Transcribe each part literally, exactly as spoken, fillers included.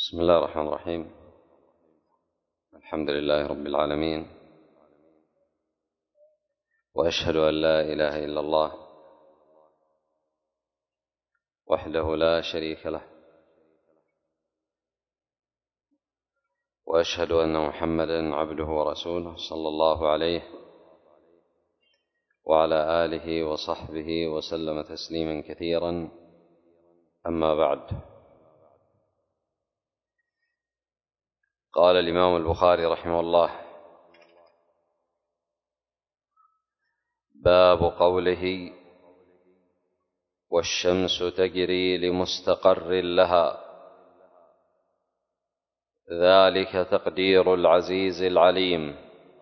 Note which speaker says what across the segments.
Speaker 1: بسم الله الرحمن الرحيم. الحمد لله رب العالمين، وأشهد أن لا إله إلا الله وحده لا شريك له، وأشهد أن محمدًا عبده ورسوله صلى الله عليه وعلى آله وصحبه وسلم تسليمًا كثيرًا. أما بعد، قال الإمام البخاري رحمه الله: باب قوله: والشمس تجري لمستقر لها، ذلك تقدير العزيز العليم.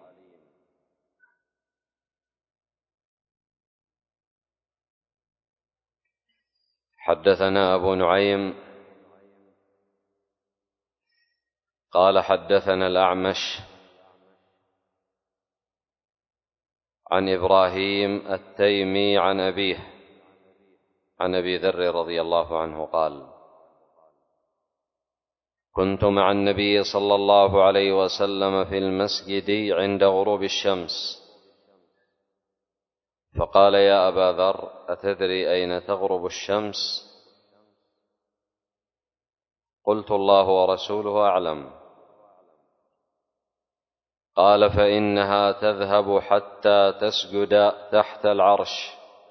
Speaker 1: حدثنا أبو نعيم قال حدثنا الأعمش عن إبراهيم التيمي عن أبيه عن أبي ذر رضي الله عنه قال: كنت مع النبي صلى الله عليه وسلم في المسجد عند غروب الشمس، فقال: يا أبا ذر، أتدري أين تغرب الشمس؟ قلت: الله ورسوله أعلم. قال: فإنها تذهب حتى تسجد تحت العرش،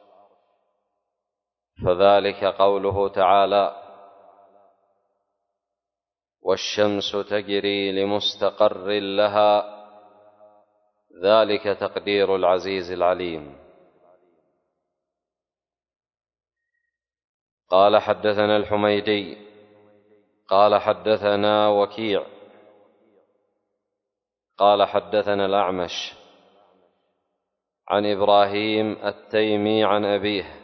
Speaker 1: فذلك قوله تعالى: والشمس تجري لمستقر لها، ذلك تقدير العزيز العليم. قال حدثنا الحميدي قال حدثنا وكيع قال حدثنا الأعمش عن إبراهيم التيمي عن أبيه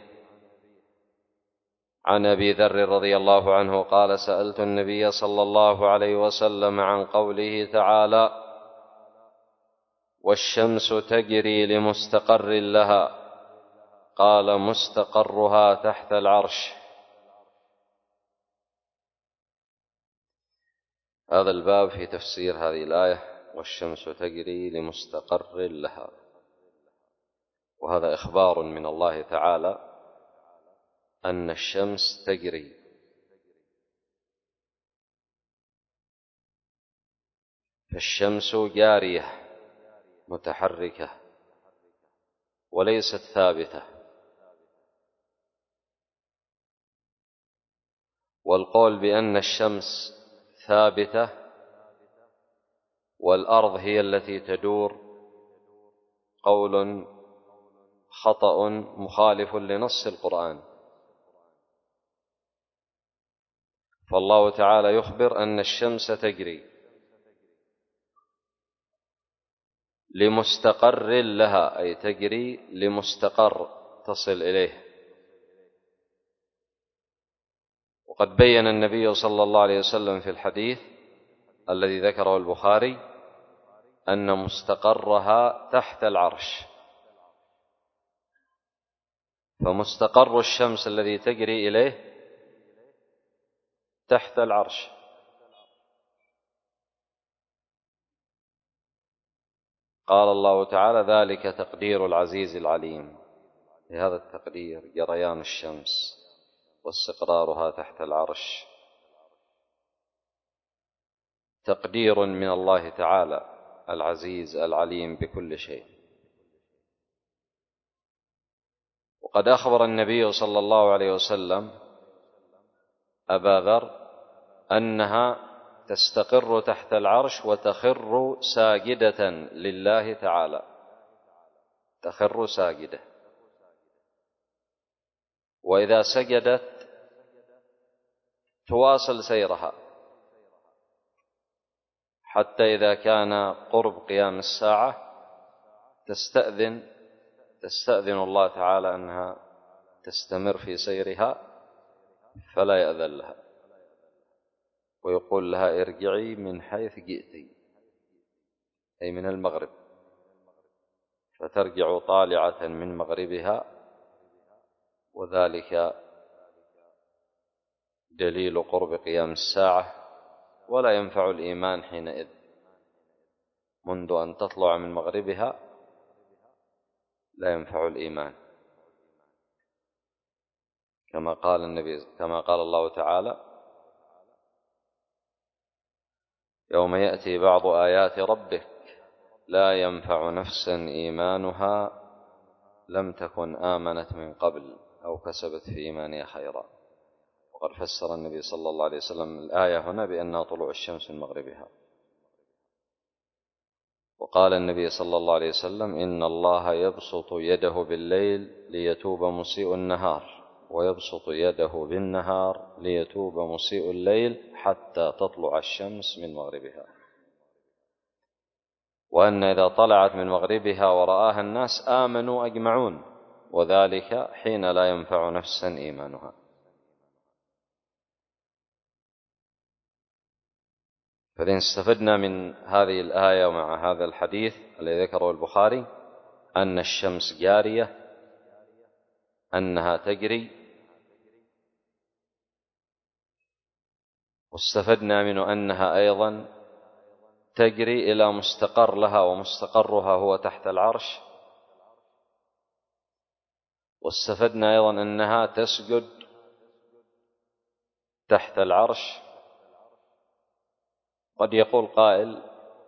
Speaker 1: عن أبي ذر رضي الله عنه قال: سألت النبي صلى الله عليه وسلم عن قوله تعالى: والشمس تجري لمستقر لها، قال: مستقرها تحت العرش. هذا الباب في تفسير هذه الآية: والشمس تجري لمستقر لها، وهذا إخبار من الله تعالى أن الشمس تجري، فالشمس جارية متحركة وليست ثابتة. والقول بأن الشمس ثابتة والأرض هي التي تدور قول خطأ مخالف لنص القرآن، فالله تعالى يخبر أن الشمس تجري لمستقر لها، أي تجري لمستقر تصل إليه. وقد بين النبي صلى الله عليه وسلم في الحديث الذي ذكره البخاري أن مستقرها تحت العرش، فمستقر الشمس الذي تجري إليه تحت العرش. قال الله تعالى: ذلك تقدير العزيز العليم. بهذا التقدير جريان الشمس واستقرارها تحت العرش تقدير من الله تعالى العزيز العليم بكل شيء. وقد أخبر النبي صلى الله عليه وسلم أبا ذر أنها تستقر تحت العرش وتخر ساجدة لله تعالى، تخر ساجدة، وإذا سجدت تواصل سيرها حتى إذا كان قرب قيام الساعة تستأذن تستأذن الله تعالى أنها تستمر في سيرها، فلا يأذن لها ويقول لها: ارجعي من حيث جئتي، أي من المغرب، فترجع طالعة من مغربها، وذلك دليل قرب قيام الساعة ولا ينفع الإيمان حينئذ، منذ أن تطلع من مغربها لا ينفع الإيمان، كما قال النبي كما قال الله تعالى: يوم يأتي بعض آيات ربك لا ينفع نفسا إيمانها لم تكن آمنت من قبل أو كسبت في إيمانها خيرا. وقد فسر النبي صلى الله عليه وسلم الآية هنا بأنها طلوع الشمس من مغربها. وقال النبي صلى الله عليه وسلم: إن الله يبسط يده بالليل ليتوب مسيء النهار، ويبسط يده بالنهار ليتوب مسيء الليل حتى تطلع الشمس من مغربها، وأن إذا طلعت من مغربها ورآها الناس آمنوا أجمعون، وذلك حين لا ينفع نفسا إيمانها. فإذا استفدنا من هذه الآية ومع هذا الحديث الذي ذكره البخاري أن الشمس جارية، أنها تجري، واستفدنا منه أنها أيضا تجري إلى مستقر لها، ومستقرها هو تحت العرش. واستفدنا أيضا أنها تسجد تحت العرش. قد يقول قائل: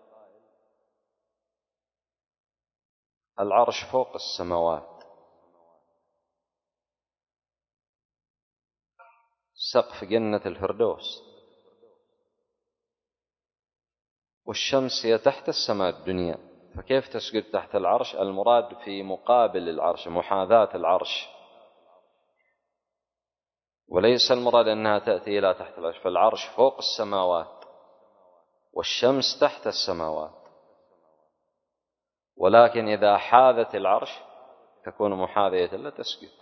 Speaker 1: العرش فوق السماوات، سقف جنة الفردوس، والشمس هي تحت السماء الدنيا، فكيف تسجد تحت العرش؟ المراد في مقابل العرش، محاذاة العرش، وليس المراد أنها تأتي إلى تحت العرش، فالعرش فوق السماوات والشمس تحت السماوات، ولكن إذا حاذت العرش تكون محاذية لا تسجد،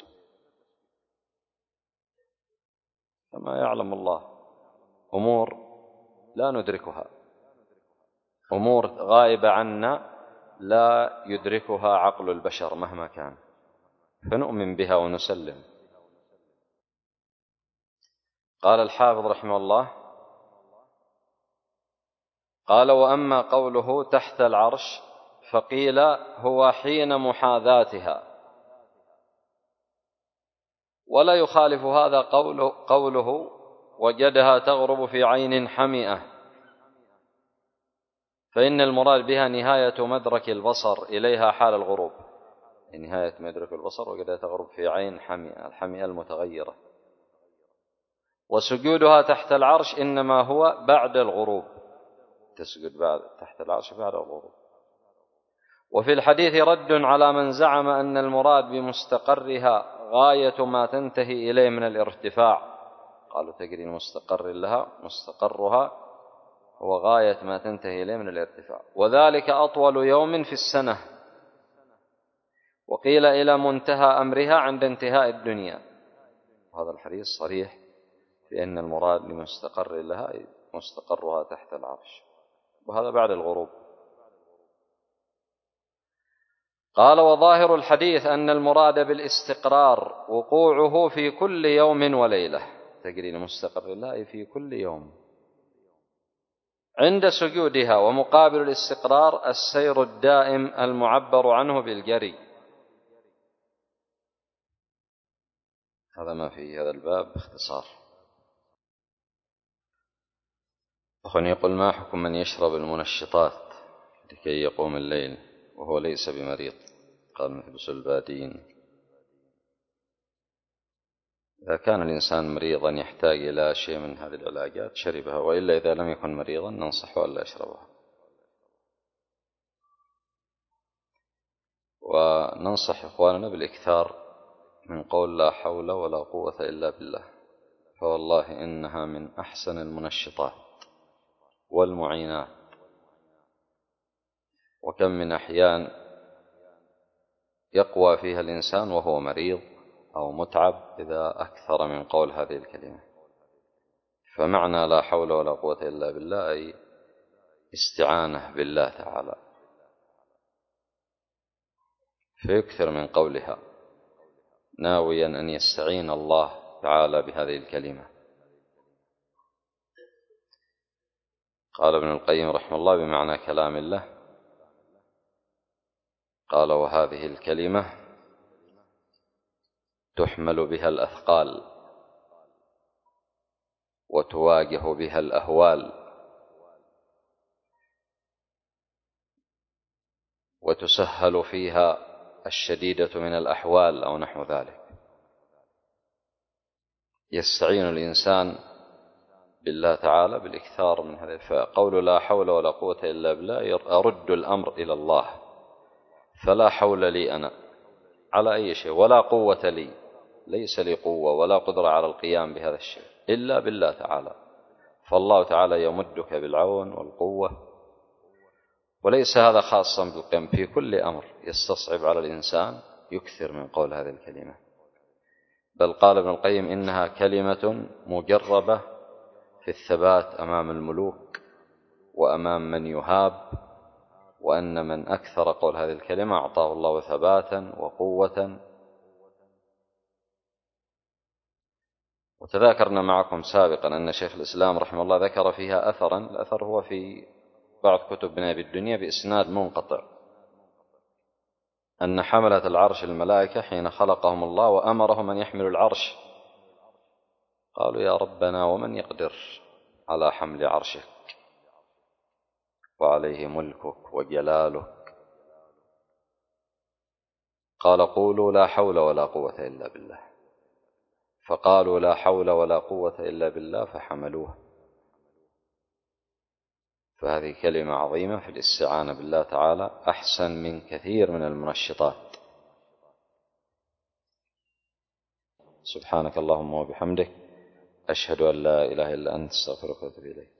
Speaker 1: كما يعلم الله أمور لا ندركها، أمور غائبة عنا لا يدركها عقل البشر مهما كان، فنؤمن بها ونسلم. قال الحافظ رحمه الله: قال: وأما قوله تحت العرش فقيل هو حين محاذاتها، ولا يخالف هذا قوله, قوله وجدها تغرب في عين حمئة، فإن المراد بها نهاية مدرك البصر إليها حال الغروب، نهاية مدرك البصر وجدها تغرب في عين حمئة، الحمئة المتغيرة. وسجودها تحت العرش إنما هو بعد الغروب، تسجد بعد تحت العرش بعد الغروب. وفي الحديث رد على من زعم أن المراد بمستقرها غاية ما تنتهي إليه من الارتفاع، قالوا تجري مستقر لها، مستقرها هو غاية ما تنتهي إليه من الارتفاع، وذلك أطول يوم في السنة، وقيل إلى منتهى أمرها عند انتهاء الدنيا. هذا الحديث صريح في أن المراد لمستقر لها مستقرها تحت العرش، وهذا بعد الغروب. قال: وظاهر الحديث أن المراد بالاستقرار وقوعه في كل يوم وليلة، تجري لمستقر الله في كل يوم عند سجودها، ومقابل الاستقرار السير الدائم المعبر عنه بالجري. هذا ما في هذا الباب باختصار. أخواني يقول: ما حكم من يشرب المنشطات لكي يقوم الليل وهو ليس بمريض؟ قال: مثل سلبادين. إذا كان الإنسان مريضا يحتاج إلى شيء من هذه العلاجات شربها، وإلا إذا لم يكن مريضا ننصحه ألا يشربها. وننصح إخواننا بالإكثار من قول لا حول ولا قوة إلا بالله، فوالله إنها من أحسن المنشطات والمعينات. وكم من أحيان يقوى فيها الإنسان وهو مريض أو متعب إذا أكثر من قول هذه الكلمة. فمعنى لا حول ولا قوة إلا بالله أي استعانة بالله تعالى، فيكثر من قولها ناويا أن يستعين الله تعالى بهذه الكلمة. قال ابن القيم رحمه الله بمعنى كلام الله، قال: وهذه الكلمة تحمل بها الأثقال وتواجه بها الأهوال وتسهل فيها الشديدة من الأحوال أو نحو ذلك. يستعين الإنسان بالله تعالى بالإكثار من هذا، فقول لا حول ولا قوة إلا بالله أرد الأمر إلى الله، فلا حول لي أنا على أي شيء، ولا قوة لي، ليس لي قوة ولا قدرة على القيام بهذا الشيء إلا بالله تعالى. فالله تعالى يمدك بالعون والقوة، وليس هذا خاصا بالقيام، في كل أمر يستصعب على الإنسان يكثر من قول هذه الكلمة. بل قال ابن القيم: إنها كلمة مجربة في الثبات أمام الملوك وأمام من يهاب، وأن من أكثر قول هذه الكلمة أعطاه الله ثباتا وقوة. وتذاكرنا معكم سابقا أن شيخ الإسلام رحمه الله ذكر فيها أثرا، الأثر هو في بعض كتب ابن أبي الدنيا بإسناد منقطع، أن حملة العرش الملائكة حين خلقهم الله وأمرهم أن يحملوا العرش قالوا: يا ربنا ومن يقدر على حمل عرشك وعليه ملكك وجلالك؟ قال: قولوا لا حول ولا قوة إلا بالله. فقالوا لا حول ولا قوة إلا بالله فحملوها. فهذه كلمة عظيمة في الاستعانة بالله تعالى، أحسن من كثير من المنشطات. سبحانك اللهم وبحمدك، أشهد أن لا إله إلا أنت، استغفرك وأتوب إليك.